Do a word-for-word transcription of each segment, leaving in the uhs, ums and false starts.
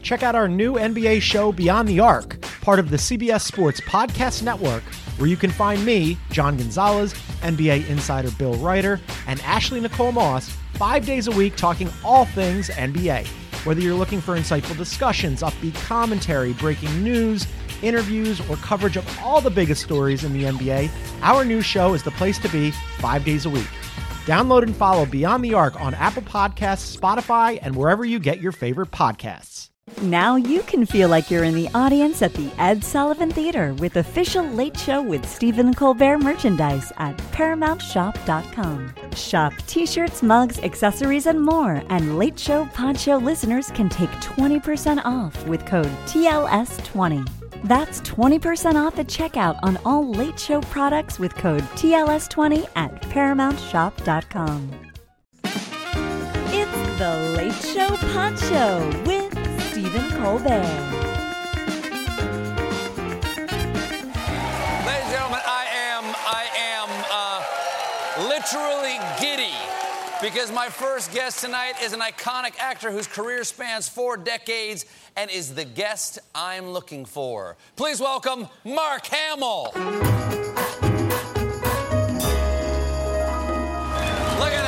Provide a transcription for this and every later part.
Check out our new N B A show, Beyond the Arc, part of the C B S Sports Podcast Network, where you can find me, John Gonzalez, N B A insider Bill Ryder, and Ashley Nicole Moss, five days a week talking all things N B A. Whether you're looking for insightful discussions, upbeat commentary, breaking news, interviews, or coverage of all the biggest stories in the N B A, our new show is the place to be five days a week. Download and follow Beyond the Arc on Apple Podcasts, Spotify, and wherever you get your favorite podcasts. Now you can feel like you're in the audience at the Ed Sullivan Theater with official Late Show with Stephen Colbert merchandise at paramount shop dot com. Shop t-shirts, mugs, accessories, and more. And Late Show Pod Show listeners can take twenty percent off with code T L S twenty. That's twenty percent off at checkout on all Late Show products with code T L S twenty at paramount shop dot com. It's the Late Show Pod Show with Stephen Colbert. Ladies and gentlemen, I am, I am uh, literally giddy because my first guest tonight is an iconic actor whose career spans four decades and is the guest I'm looking for. Please welcome Mark Hamill. Look at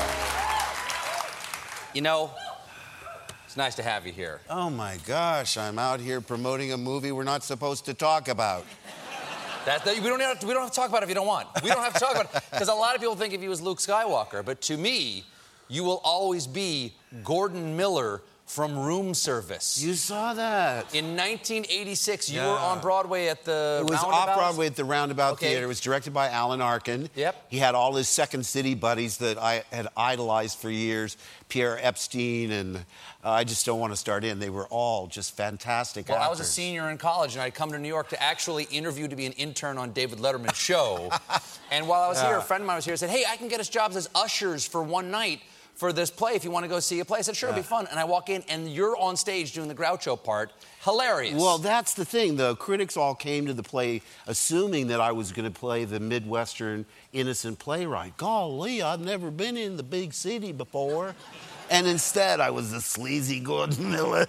that. You know, it's nice to have you here. Oh, my gosh. I'm out here promoting a movie we're not supposed to talk about. That, that, we, don't have to, we don't have to talk about it if you don't want. We don't have to talk about it. Because a lot of people think of you as Luke Skywalker. But to me, you will always be Gordon Miller from Room Service. You saw that. In nineteen eighty-six, you Yeah. were on Broadway at the It was Roundabout? off-Broadway at the Roundabout Okay. Theater. It was directed by Alan Arkin. Yep. He had all his Second City buddies that I had idolized for years. Pierre Epstein, and uh, I just don't want to start in. They were all just fantastic Well, actors. I was a senior in college, and I'd come to New York to actually interview to be an intern on David Letterman's show. And while I was Yeah. here, a friend of mine was here and said, hey, I can get us jobs as ushers for one night for this play if you want to go see a play. I said, sure, it'll be fun. And I walk in, and you're on stage doing the Groucho part. Hilarious. Well, that's the thing. The critics all came to the play assuming that I was going to play the Midwestern innocent playwright. Golly, I've never been in the big city before. And instead, I was the sleazy Gordon Miller.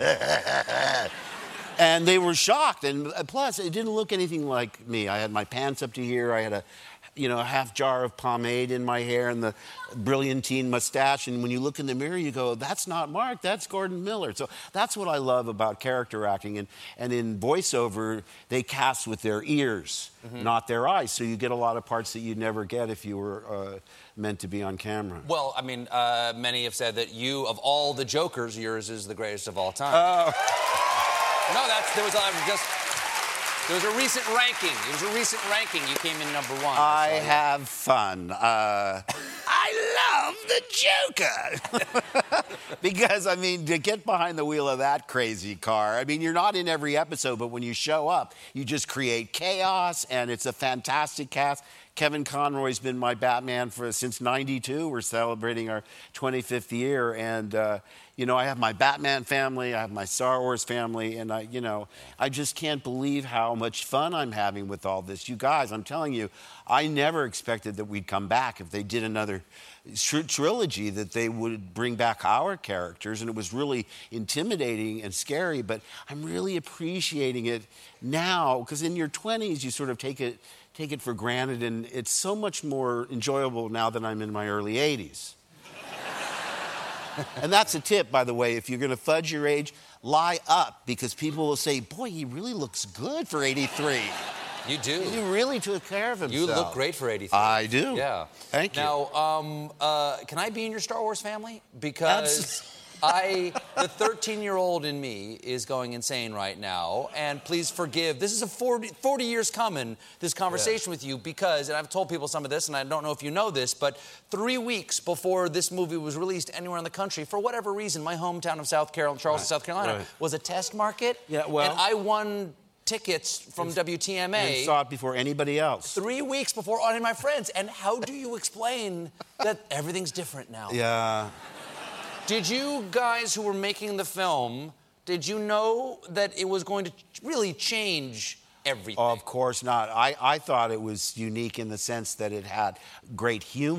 And they were shocked. And plus, it didn't look anything like me. I had my pants up to here. I had a, you know, a half jar of pomade in my hair and the brilliantine mustache. And when you look in the mirror, you go, that's not Mark, that's Gordon Miller. So that's what I love about character acting. And, and in voiceover, they cast with their ears, mm-hmm. not their eyes. So you get a lot of parts that you'd never get if you were uh, meant to be on camera. Well, I mean, uh, many have said that you, of all the Jokers, yours is the greatest of all time. Oh. No, that's, there was a, just... There was a recent ranking. It was a recent ranking. You came in number one. I so, yeah. have fun. Uh, I love the Joker. Because, I mean, to get behind the wheel of that crazy car, I mean, you're not in every episode, but when you show up, you just create chaos, and it's a fantastic cast. Kevin Conroy's been my Batman for since ninety-two. We're celebrating our twenty-fifth year, and uh, you know, I have my Batman family, I have my Star Wars family, and I, you know, I just can't believe how much fun I'm having with all this. You guys, I'm telling you, I never expected that we'd come back if they did another tr- trilogy, that they would bring back our characters, and it was really intimidating and scary. But I'm really appreciating it now, because in your twenties, you sort of take it. take it for granted, and it's so much more enjoyable now that I'm in my early eighties. And that's a tip, by the way. If you're going to fudge your age, lie up, because people will say, boy, he really looks good for eighty-three. You do. He really took care of himself. You look great for eighty-three. I do. Yeah. Thank you. Now, um, uh, can I be in your Star Wars family? Because... Abs- I, the thirteen-year-old in me is going insane right now, and please forgive. This is a forty, forty years coming, this conversation yeah. with you, because, and I've told people some of this, and I don't know if you know this, but three weeks before this movie was released anywhere in the country, for whatever reason, my hometown of South Carolina, Charleston, right. South Carolina, right. was a test market. Yeah, well, and I won tickets from W T M A. And saw it before anybody else. Three weeks before all of my friends. And how do you explain that everything's different now? Yeah. Did you guys who were making the film, did you know that it was going to really change everything? Of course not. I, I thought it was unique in the sense that it had great humor.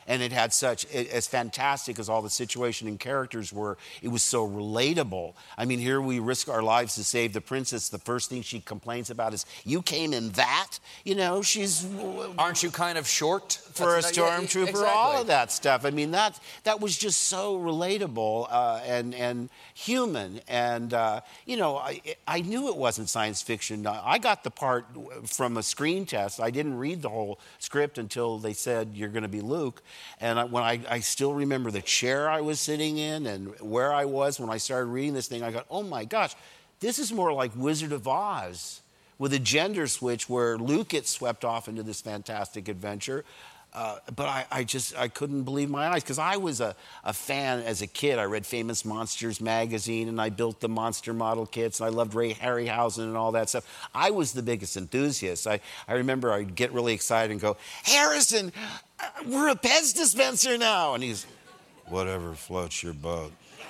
And it had such, it, as fantastic as all the situation and characters were, it was so relatable. I mean, here we risk our lives to save the princess. The first thing she complains about is, you came in that? You know, she's... Aren't you kind of short? For That's a not- yeah, stormtrooper, exactly. all of that stuff. I mean, that that was just so relatable uh, and, and human. And, uh, you know, I, I knew it wasn't science fiction. I got the part from a screen test. I didn't read the whole script until they said, you're going to be Luke. And I, when I, I still remember the chair I was sitting in and where I was when I started reading this thing, I got, oh my gosh, this is more like Wizard of Oz with a gender switch where Luke gets swept off into this fantastic adventure. Uh, but I, I just, I couldn't believe my eyes because I was a, a fan as a kid. I read Famous Monsters magazine and I built the monster model kits and I loved Ray Harryhausen and all that stuff. I was the biggest enthusiast. I, I remember I'd get really excited and go, Harrison, uh, we're a Pez dispenser now. And he's, whatever floats your boat.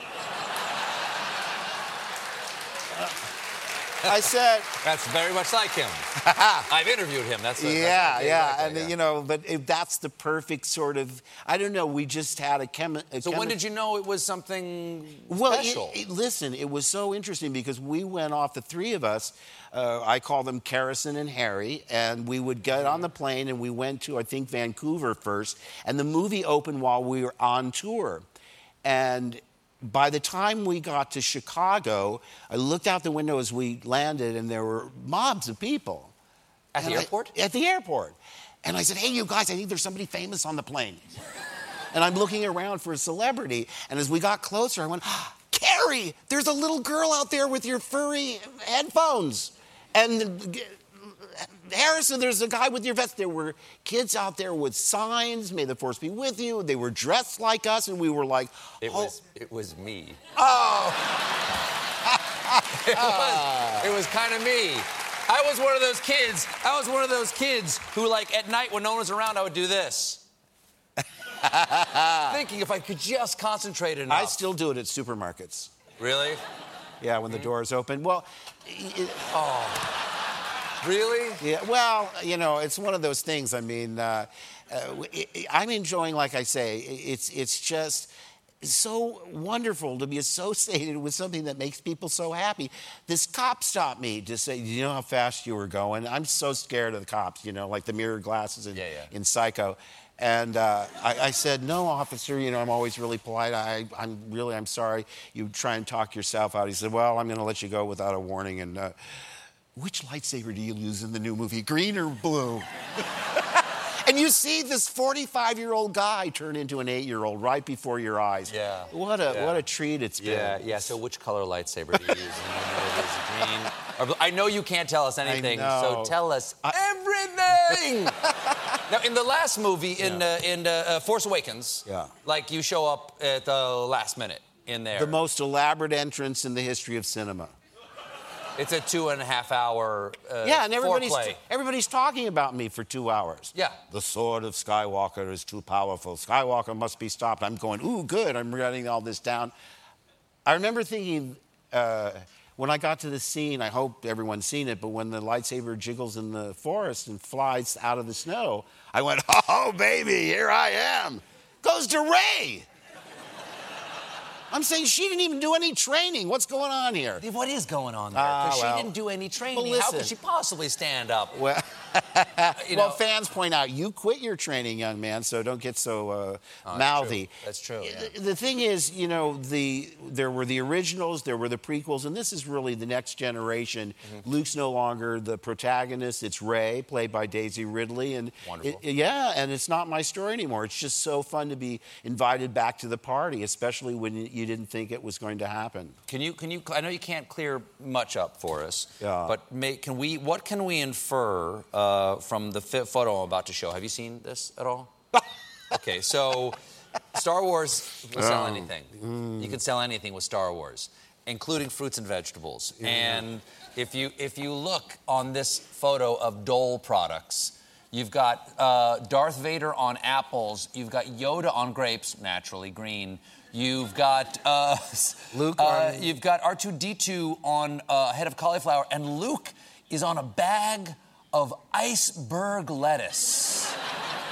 I said... That's very much like him. I've interviewed him. That's a, yeah, that's yeah, like that, and yeah. you know, but if that's the perfect sort of. I don't know. We just had a chemi- a So chemi- when did you know it was something Well, special? it, it, listen, it was so interesting because we went off, the three of us. Uh, I call them Carrison and Harry, and we would get on the plane and we went to I think Vancouver first, and the movie opened while we were on tour, and. By the time we got to Chicago, I looked out the window as we landed, and there were mobs of people. At the And I- airport? At the airport. And I said, hey, you guys, I think there's somebody famous on the plane. And I'm looking around for a celebrity. And as we got closer, I went, ah, Carrie, there's a little girl out there with your furry headphones. And Harrison, there's a guy with your vest. There were kids out there with signs, may the force be with you. They were dressed like us, and we were like, It oh. was it was me. Oh. It was, it was kind of me. I was one of those kids. I was one of those kids who, like, at night when no one was around, I would do this. Thinking if I could just concentrate enough. I still do it at supermarkets. Really? Yeah, when the doors open. Well, it, Really? yeah. Well, you know, it's one of those things. I mean, uh, uh, it, it, I'm enjoying, like I say, it's it's just so wonderful to be associated with something that makes people so happy. This cop stopped me to say, "Do you know how fast you were going?" I'm so scared of the cops, you know, like the mirror glasses in, Yeah, yeah. in Psycho. And uh, I, I said, no, officer, you know, I'm always really polite. I, I'm really, I'm sorry. You try and talk yourself out. He said, well, I'm going to let you go without a warning. And uh, which lightsaber do you use in the new movie, green or blue? And you see this forty-five-year-old guy turn into an eight-year-old right before your eyes. Yeah. What a Yeah. what a treat it's been. Yeah, yeah. So which color lightsaber do you use? And it is green. Or blue. I know you can't tell us anything, know. so tell us everything. Now, in the last movie, in uh, in uh, uh, Force Awakens, Yeah. like you show up at the last minute in there. The most elaborate entrance in the history of cinema. It's a two and a half hour uh, Yeah, and everybody's foreplay. everybody's talking about me for two hours. Yeah. The sword of Skywalker is too powerful. Skywalker must be stopped. I'm going, ooh, good. I'm writing all this down. I remember thinking, uh, when I got to the scene, I hope everyone's seen it, but when the lightsaber jiggles in the forest and flies out of the snow, I went, oh, baby, here I am. Goes to Rey. I'm saying she didn't even do any training. What's going on here? What is going on there? Ah, 'Cause well. she didn't do any training. Well, How could listen. she possibly stand up? Well, You well, know- fans point out you quit your training, young man, so don't get so uh, Oh, mouthy. That's true. That's true, yeah. The, the thing is, you know, the there were the originals, there were the prequels, and this is really the next generation. Mm-hmm. Luke's no longer the protagonist; it's Rey, played by Daisy Ridley, and Wonderful. it- yeah, and it's not my story anymore. It's just so fun to be invited back to the party, especially when you didn't think it was going to happen. Can you, can you, I know you can't clear much up for us, Yeah. but may, can we, what can we infer uh, from the fi- photo I'm about to show? Have you seen this at all? Okay, so Star Wars will sell anything. You can sell anything with Star Wars, including fruits and vegetables. And if you, if you look on this photo of Dole products, you've got uh, Darth Vader on apples, you've got Yoda on grapes, naturally green. You've got uh, Luke uh, on- you've got R two D two on uh, a head of cauliflower, and Luke is on a bag of iceberg lettuce.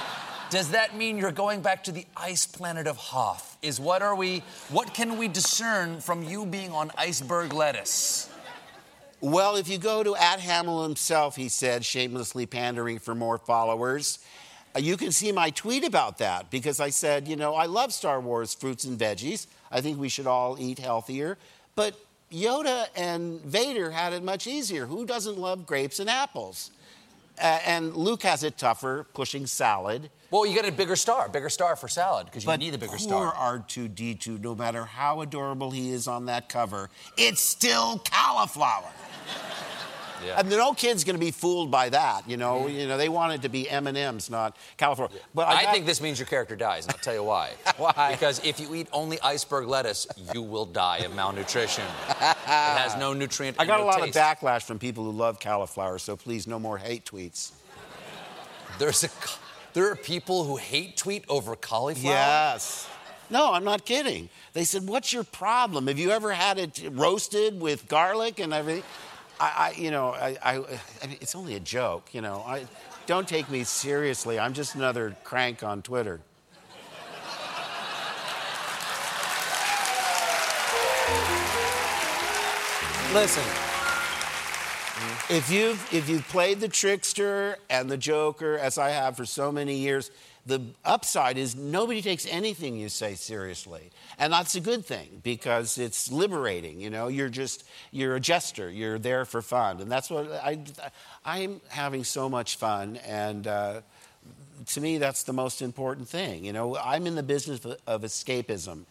Does that mean you're going back to the ice planet of Hoth? Is what are we, what can we discern from you being on iceberg lettuce? Well, if you go to at Hamill himself, he said, shamelessly pandering for more followers, uh, you can see my tweet about that because I said, you know, I love Star Wars fruits and veggies. I think we should all eat healthier. But Yoda and Vader had it much easier. Who doesn't love grapes and apples? Uh, and Luke has it tougher, pushing salad. Well, you get a bigger star, bigger star for salad, because you but need a bigger poor star. R two D two, no matter how adorable he is on that cover, it's still cauliflower. Yeah. And no kid's going to be fooled by that, you know. Mm. You know, they want it to be M and M's, not cauliflower. Yeah. But I, I got... think this means your character dies, and I'll tell you why. Why? Because if you eat only iceberg lettuce, you will die of malnutrition. It has no nutrient. I got no a lot taste. of backlash from people who love cauliflower, so please, no more hate tweets. There's a, there are people who hate tweet over cauliflower? Yes. No, I'm not kidding. They said, what's your problem? Have you ever had it roasted with garlic and everything? I, I you know, I, I, I mean, it's only a joke, you know. I, don't take me seriously. I'm just another crank on Twitter. Listen. If you've, if you've played the trickster and the Joker, as I have for so many years, the upside is nobody takes anything you say seriously. And that's a good thing because it's liberating, you know. You're just, you're a jester. You're there for fun. And that's what I, I'm having so much fun. And uh, to me, that's the most important thing. You know, I'm in the business of, of escapism.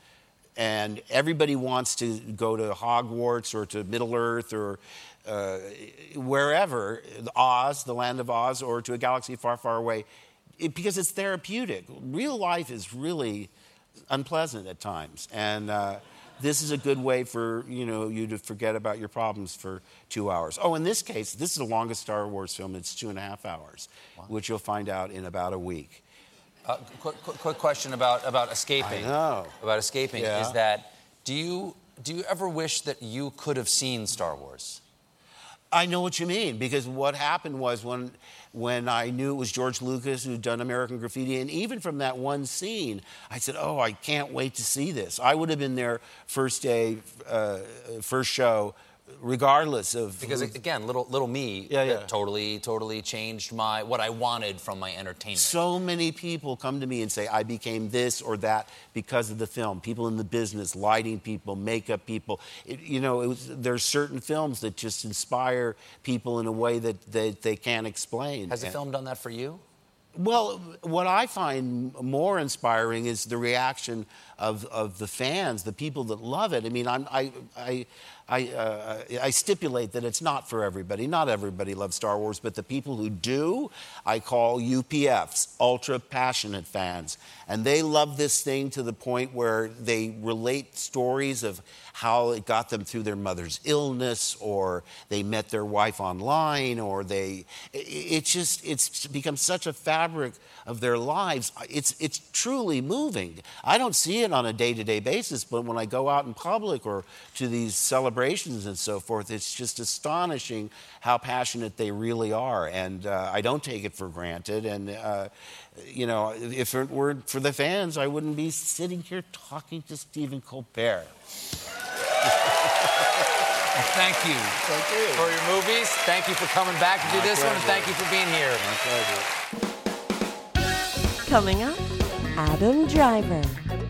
And everybody wants to go to Hogwarts or to Middle Earth or uh, wherever, Oz, the land of Oz, or to a galaxy far, far away. It, because it's therapeutic. Real life is really unpleasant at times, and uh, this is a good way for you know you to forget about your problems for two hours. Oh, in this case, this is the longest Star Wars film. It's two and a half hours, wow. Which you'll find out in about a week. Uh, quick, quick, quick question about about escaping. I know. About escaping Yeah. is that do you do you ever wish that you could have seen Star Wars? I know what you mean, because what happened was when when I knew it was George Lucas who'd done American Graffiti, and even from that one scene, I said, oh, I can't wait to see this. I would have been there first day, uh, first show, regardless of... Because, who, again, little little me yeah, yeah. totally, totally changed my what I wanted from my entertainment. So many people come to me and say, I became this or that because of the film. People in the business, lighting people, makeup people. It, you know, it was, there's certain films that just inspire people in a way that, that they can't explain. Has the and, film done that for you? Well, what I find more inspiring is the reaction of, of the fans, the people that love it. I mean, I'm, I, I, I, uh, I stipulate that it's not for everybody. Not everybody loves Star Wars, but the people who do, I call U P Fs, ultra passionate fans. And they love this thing to the point where they relate stories of how it got them through their mother's illness, or they met their wife online, or they, it's just, it's become such a fabric of their lives. It's, it's truly moving. I don't see it on a day-to-day basis, but when I go out in public or to these celebrations and so forth, it's just astonishing how passionate they really are. And uh, I don't take it for granted. And, uh, you know, if it weren't for the fans, I wouldn't be sitting here talking to Stephen Colbert. Thank you. Thank you. For your movies. Thank you for coming back to do My this pleasure. one, and thank you for being here. My pleasure. Coming up, Adam Driver.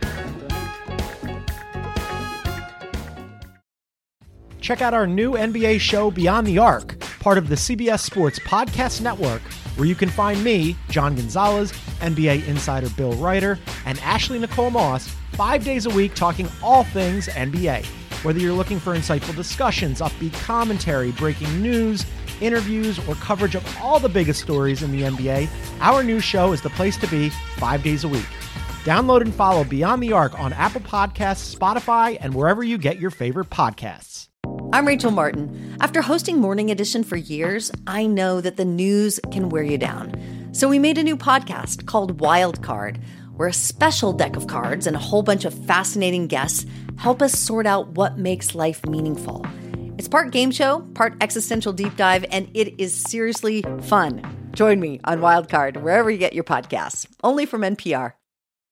Check out our new N B A show, Beyond the Arc, part of the C B S Sports Podcast Network, where you can find me, John Gonzalez, N B A insider Bill Reiter, and Ashley Nicole Moss, five days a week talking all things N B A. Whether you're looking for insightful discussions, upbeat commentary, breaking news, interviews, or coverage of all the biggest stories in the N B A, our new show is the place to be five days a week. Download and follow Beyond the Arc on Apple Podcasts, Spotify, and wherever you get your favorite podcasts. I'm Rachel Martin. After hosting Morning Edition for years, I know that the news can wear you down. So we made a new podcast called Wild Card, where a special deck of cards and a whole bunch of fascinating guests help us sort out what makes life meaningful. It's part game show, part existential deep dive, and it is seriously fun. Join me on Wildcard, wherever you get your podcasts. Only from N P R.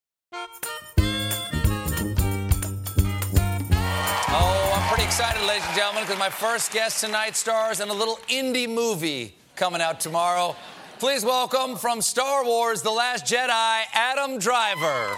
Oh, I'm pretty excited, ladies and gentlemen, because my first guest tonight stars in a little indie movie coming out tomorrow. Please welcome from Star Wars: The Last Jedi, Adam Driver.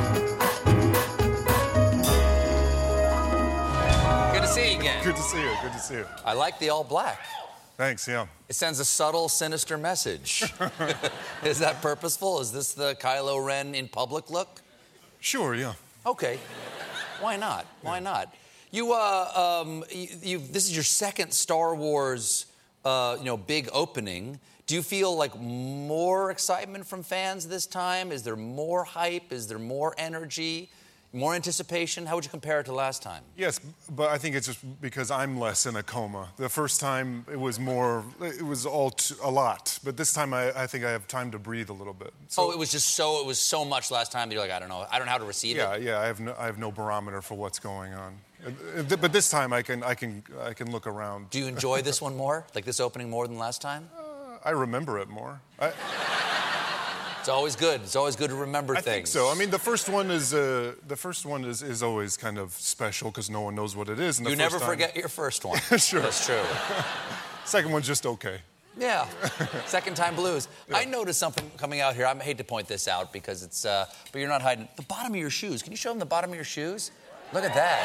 Good to see you again. Good to see you. Good to see you. I like the all black. Thanks, yeah. It sends a subtle, sinister message. Is that purposeful? Is this the Kylo Ren in public look? Sure, yeah. Okay. Why not? Why not? You, uh, um, you, you, this is your second Star Wars, uh, you know, big opening. Do you feel like more excitement from fans this time? Is there more hype? Is there more energy? More anticipation? How would you compare it to last time? Yes, but I think it's just because I'm less in a coma. The first time it was more, it was all t- a lot. But this time I, I think I have time to breathe a little bit. So, oh, it was just so, it was so much last time that you're like, I don't know, I don't know how to receive yeah, it. Yeah, yeah. I have no, I have no barometer for what's going on. Uh, th- But this time I can, I can, I can look around. Do you enjoy this one more? Like this opening more than last time? Uh, I remember it more. I, It's always good. It's always good to remember I things. think so. I mean, the first one is uh, the first one is, is always kind of special because no one knows what it is. And the You first never time, forget your first one. Sure. That's true. Second one's just okay. Yeah. Second time blues. Yeah. I noticed something coming out here. I hate to point this out because it's, uh, but you're not hiding. The bottom of your shoes. Can you show them the bottom of your shoes? Look at that.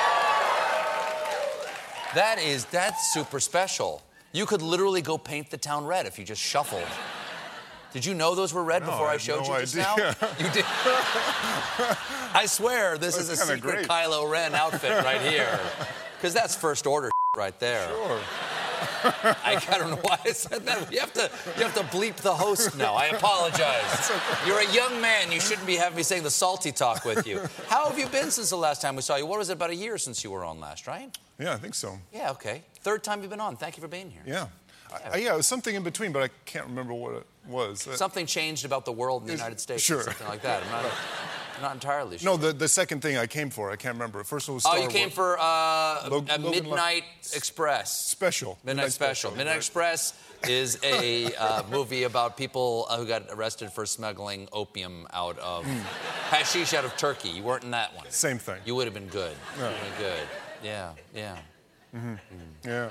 That is, that's super special. You could literally go paint the town red if you just shuffled. Did you know those were red no, before I I showed no you just idea. now? You did. I swear this That's is a secret great. Kylo Ren outfit right here. Because that's first order right there. Sure. I, I don't know why I said that. You have to, you have to bleep the host now. I apologize. You're a young man. You shouldn't be having me saying the salty talk with you. How have you been since the last time we saw you? What was it, about a year since you were on last, right? Yeah, I think so. Yeah, okay. Third time you've been on. Thank you for being here. Yeah. I, I, yeah, it was something in between, but I can't remember what it was. Something changed about the world in the United States. Sure. Or something like that. I'm not, I'm not entirely sure. No, the, the second thing I came for, I can't remember. First it was Star Oh, you came Wars. for uh, Log- a Logan Midnight Luck- Express. Special. Midnight, Midnight Special. Special, Midnight right. Express is a uh, movie about people uh, who got arrested for smuggling opium out of hashish out of Turkey. You weren't in that one. Same thing. You would have been good. Yeah. You would have been good. Yeah, yeah. Mm-hmm. Mm. Yeah.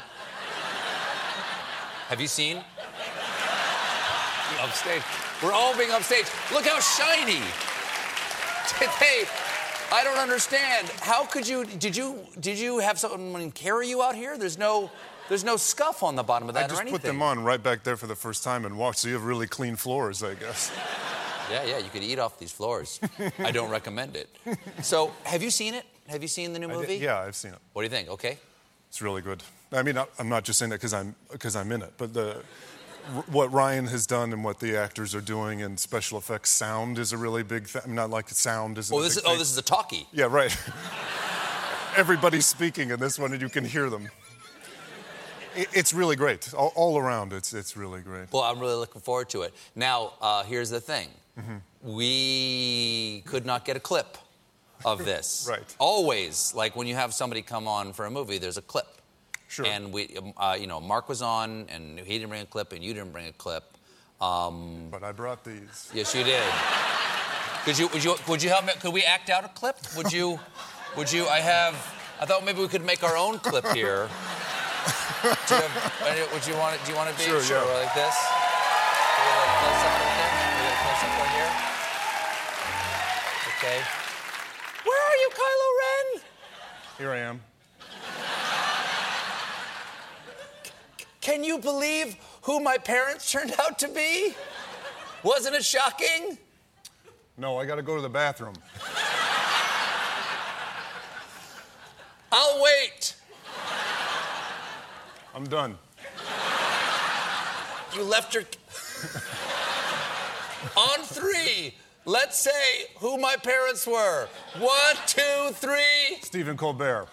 Have you seen? Upstage. We're all being upstage. Look how shiny. Hey, I don't understand. How could you? Did you? Did you have someone carry you out here? There's no. There's no scuff on the bottom of that I just or anything. put them on right back there for the first time and walked, so you have really clean floors, I guess. Yeah, yeah. You could eat off these floors. I don't recommend it. So, have you seen it? Have you seen the new I movie? did- yeah, I've seen it. What do you think? Okay. It's really good. I mean, I- I'm not just saying that because I'm because I'm in it, but the r- what Ryan has done and what the actors are doing and special effects, sound is a really big thing. I mean, not like sound isn't. Oh, a this big is. Oh, thing. this is a talkie. Yeah, right. Everybody's speaking in this one, and you can hear them. It, it's really great. All, all around, it's it's really great. Well, I'm really looking forward to it. Now, uh, here's the thing. Mm-hmm. We could not get a clip of this. Right. Always, like when you have somebody come on for a movie, there's a clip. Sure. And we, um, uh, you know, Mark was on, and he didn't bring a clip, and you didn't bring a clip. Um, But I brought these. yes, you did. Could you? Would you? Would you help me? Could we act out a clip? Would you? Would you? I have. I thought maybe we could make our own clip here. Do you have, would you want it? Do you want to be Sure, yeah. like this? We got a close up right there. We got a close up right here. Okay. Where are you, Kylo Ren? Here I am. Can you believe who my parents turned out to be? Wasn't it shocking? No, I got to go to the bathroom. I'll wait. I'm done. You left your. On three, let's say who my parents were. One, two, three. Stephen Colbert.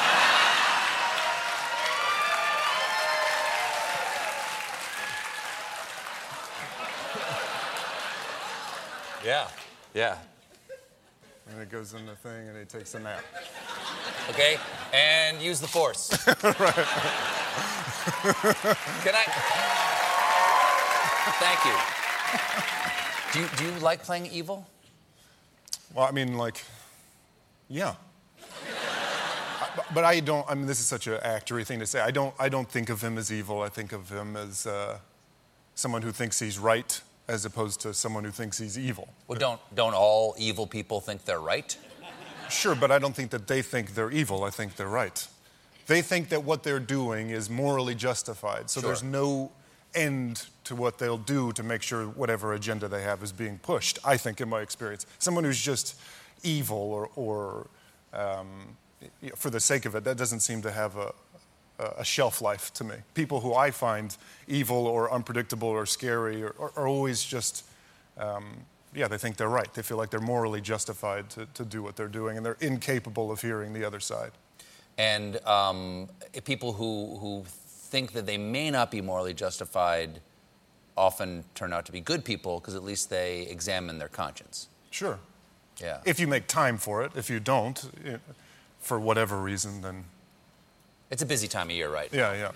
Yeah, yeah. And it goes in the thing, and he takes a nap. Okay, and use the force. Right. Can I? Thank you. Do you do you like playing evil? Well, I mean, like, yeah. I, but I don't. I mean, this is such an actory thing to say. I don't. I don't think of him as evil. I think of him as uh, someone who thinks he's right, as opposed to someone who thinks he's evil. Well, don't don't all evil people think they're right? Sure, but I don't think that they think they're evil. I think they're right. They think that what they're doing is morally justified. So Sure. there's no end to what they'll do to make sure whatever agenda they have is being pushed, I think, in my experience. Someone who's just evil or, or um, you know, for the sake of it, that doesn't seem to have a, a shelf life to me. People who I find evil or unpredictable or scary are, are, are always just, um, yeah, they think they're right. They feel like they're morally justified to, to do what they're doing, and they're incapable of hearing the other side. And um, people who who think that they may not be morally justified often turn out to be good people because at least they examine their conscience. Sure. Yeah. If you make time for it. If you don't, you know, for whatever reason, then... It's a busy time of year, right? Yeah, yeah.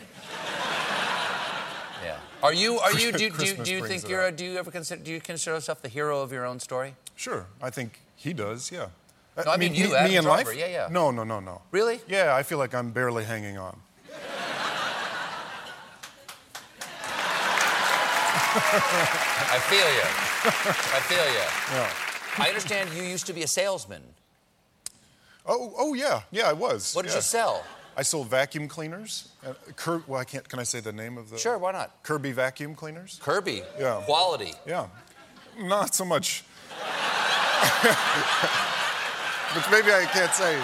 Yeah. Are you? Are you? Do, you- do, you- Christmas do you brings think it you're? A, out. do you ever consider? Do you consider yourself the hero of your own story? Sure. I think he does, yeah. No, I mean you, me, Adam me in Driver. life? Yeah, yeah. No, no, no, no. Really? Yeah, I feel like I'm barely hanging on. I feel you. I feel you. Yeah. I understand you used to be a salesman. Oh, oh yeah, yeah, I was. What did yeah. you sell? I sold vacuum cleaners. Uh, Cur- well, I can't. Can I say the name of the? Sure, why not? Kirby vacuum cleaners. Kirby. Yeah. Quality. Yeah. Not so much. Which maybe I can't say.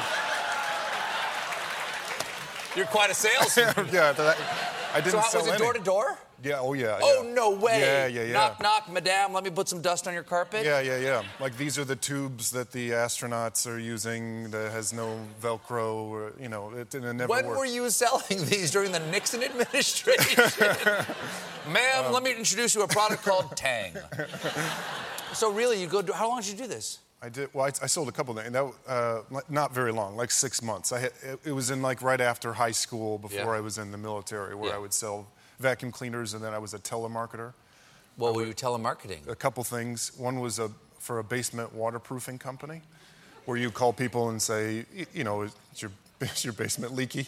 You're quite a salesman. Yeah, that, I didn't So how, sell was it any. door to door? Yeah. Oh yeah. Oh, yeah. no way. Yeah, yeah, yeah. Knock, knock, madame, let me put some dust on your carpet. Yeah, yeah, yeah. Like these are the tubes that the astronauts are using that has no Velcro, or, you know, it, it never When works. were you selling these? During the Nixon administration? Ma'am, Um, let me introduce you to a product called Tang. So really, you go, do, how long did you do this? I did. Well, I, I sold a couple of things. That uh, like, not very long, like six months. I had, it, it was in like right after high school, before Yeah. I was in the military, where Yeah. I would sell vacuum cleaners, and then I was a telemarketer. What were you telemarketing? A couple things. One was a, for a basement waterproofing company, where you call people and say, y- you know, is your, is your basement leaky?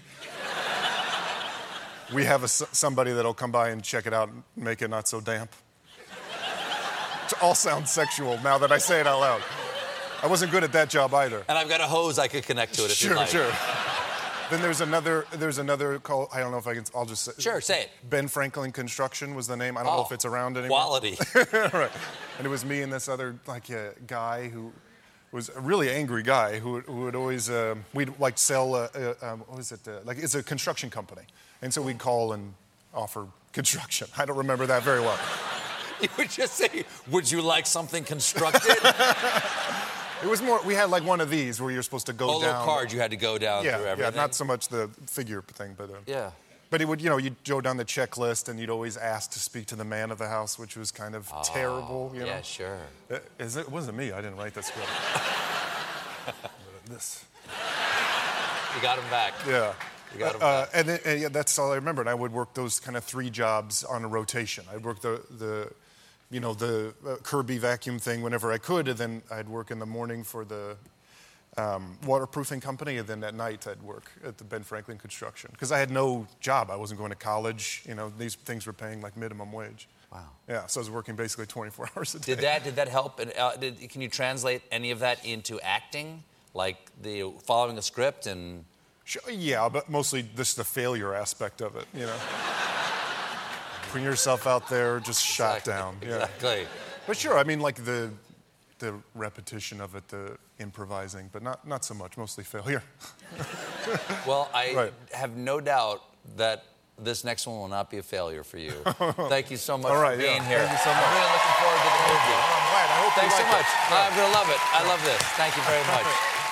We have a, s- somebody that'll come by and check it out and make it not so damp. It all sounds sexual now that I say it out loud. I wasn't good at that job either. And I've got a hose I could connect to it if Sure, you like. sure. Then there's another. There's another call. I don't know if I can. I'll just say. Sure, say it. Ben Franklin Construction was the name. I don't know Oh, if it's around anymore. Quality. Right. And it was me and this other like uh, guy who was a really angry guy who, would- who would always um, we'd like sell uh, uh, um, what was it uh, like it's a construction company, and so we'd call and offer construction. I don't remember that very well. You would just say, would you like something constructed? It was more. We had like one of these where you're supposed to go Oh, a little down. card you had to go down Yeah, through yeah. everything. Not so much the figure thing, but uh, Yeah. But it would, you know, you'd go down the checklist and you'd always ask to speak to the man of the house, which was kind of terrible, you know. Yeah, sure. Uh, is it, it wasn't me. I didn't write that script. But this. You got him back. Yeah. You got him Uh, back. and then, and yeah, that's all I remember. And I would work those kind of three jobs on a rotation. I'd work the, the you know, the uh, Kirby vacuum thing whenever I could, and then I'd work in the morning for the um, waterproofing company, and then at night I'd work at the Ben Franklin Construction. Because I had no job. I wasn't going to college. You know, these things were paying like minimum wage. Wow. Yeah, so I was working basically twenty-four hours a day. Did that did that help? And, uh, did, can you translate any of that into acting, like the following a script and? Sure, yeah, but mostly just the failure aspect of it, you know. Putting yourself out there, just shot Exactly, down. Yeah. Exactly. But sure, I mean, like the the repetition of it, the improvising, but not not so much, mostly failure. Well, I Right. have no doubt that this next one will not be a failure for you. Thank you so much All right, for being yeah. here. Thank you so much. I'm really looking forward to the movie. I'm glad. I hope Thanks you so like much. it. I'm going to love it. I love this. Thank you very much.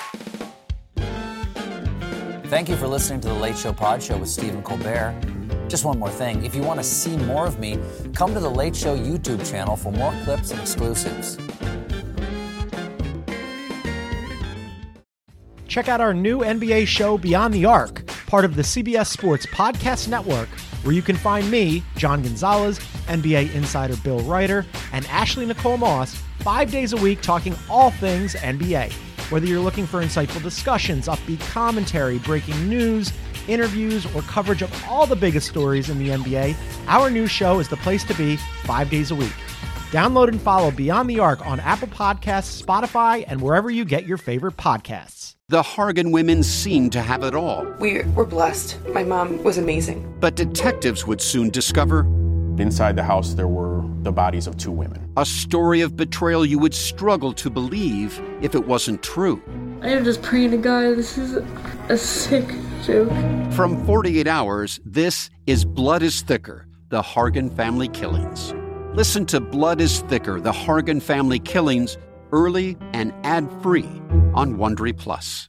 Thank you for listening to The Late Show Pod Show with Stephen Colbert. Just one more thing. If you want to see more of me, come to The Late Show YouTube channel for more clips and exclusives. Check out our new N B A show, Beyond the Arc, part of the C B S Sports Podcast Network, where you can find me, John Gonzalez, N B A insider Bill Reiter, and Ashley Nicole Moss five days a week talking all things N B A. Whether you're looking for insightful discussions, upbeat commentary, breaking news, interviews, or coverage of all the biggest stories in the N B A, our new show is the place to be five days a week. Download and follow Beyond the Arc on Apple Podcasts, Spotify, and wherever you get your favorite podcasts. The Hargan women seemed to have it all. We were blessed. My mom was amazing. But detectives would soon discover inside the house there were the bodies of two women. A story of betrayal you would struggle to believe if it wasn't true. I am just praying to God, this is a, a sick joke. From forty-eight hours, this is Blood is Thicker, the Hargan family killings. Listen to Blood is Thicker, the Hargan family killings, early and ad-free on Wondery Plus.